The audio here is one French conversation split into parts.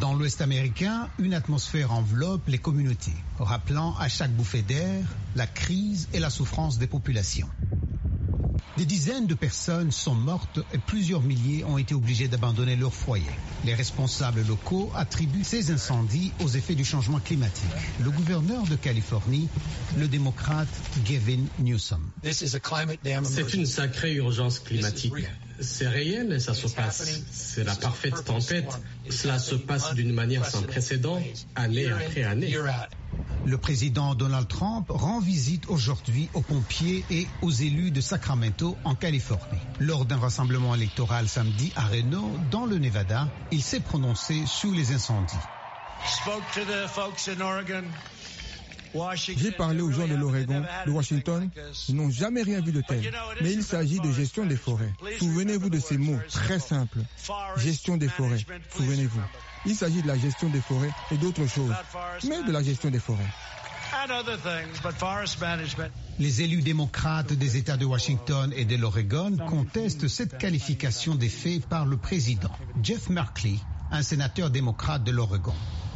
Dans l'Ouest américain, une atmosphère enveloppe les communautés, rappelant à chaque bouffée d'air la crise et la souffrance des populations. Des dizaines de personnes sont mortes et plusieurs milliers ont été obligés d'abandonner leur foyer. Les responsables locaux attribuent ces incendies aux effets du changement climatique. Le gouverneur de Californie, le démocrate Gavin Newsom. C'est une sacrée urgence climatique. C'est réel et ça se passe. C'est la parfaite tempête. Cela se passe d'une manière sans précédent, année après année. Le président Donald Trump rend visite aujourd'hui aux pompiers et aux élus de Sacramento en Californie. Lors d'un rassemblement électoral samedi à Reno, dans le Nevada, il s'est prononcé sur les incendies. J'ai parlé aux gens de l'Oregon, de Washington, ils n'ont jamais rien vu de tel. Mais il s'agit de gestion des forêts. Souvenez-vous de ces mots très simples. Gestion des forêts, souvenez-vous. Il s'agit de la gestion des forêts et d'autres choses, mais de la gestion des forêts. Les élus démocrates des États de Washington et de l'Oregon contestent cette qualification des faits par le président. Jeff Merkley, un sénateur démocrate de l'Oregon.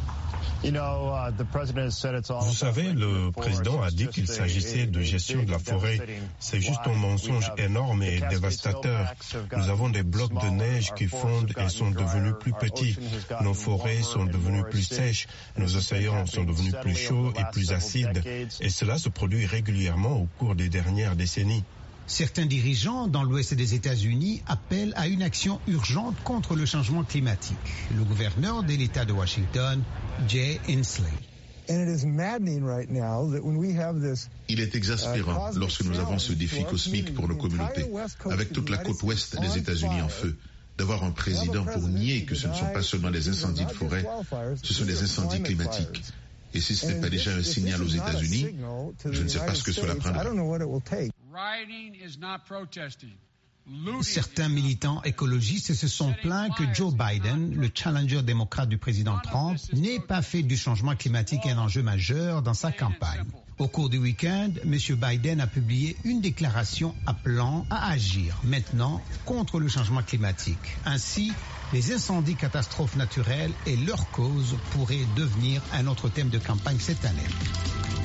Vous savez, le président a dit qu'il s'agissait de gestion de la forêt. C'est juste un mensonge énorme et dévastateur. Nous avons des blocs de neige qui fondent et sont devenus plus petits. Nos forêts sont devenues plus sèches. Nos océans sont devenus plus chauds et plus acides. Et cela se produit régulièrement au cours des dernières décennies. Certains dirigeants dans l'ouest des États-Unis appellent à une action urgente contre le changement climatique. Le gouverneur de l'État de Washington, Jay Inslee. Il est exaspérant lorsque nous avons ce défi cosmique pour nos communautés, avec toute la côte ouest des États-Unis en feu, d'avoir un président pour nier que ce ne sont pas seulement des incendies de forêt, ce sont des incendies climatiques. Et si ce n'est pas déjà un signal aux États-Unis, je ne sais pas ce que cela prendra. Certains militants écologistes se sont plaints que Joe Biden, le challenger démocrate du président Trump, n'ait pas fait du changement climatique un enjeu majeur dans sa campagne. Au cours du week-end, M. Biden a publié une déclaration appelant à agir maintenant contre le changement climatique. Ainsi, les incendies, catastrophes naturelles et leurs causes pourraient devenir un autre thème de campagne cette année.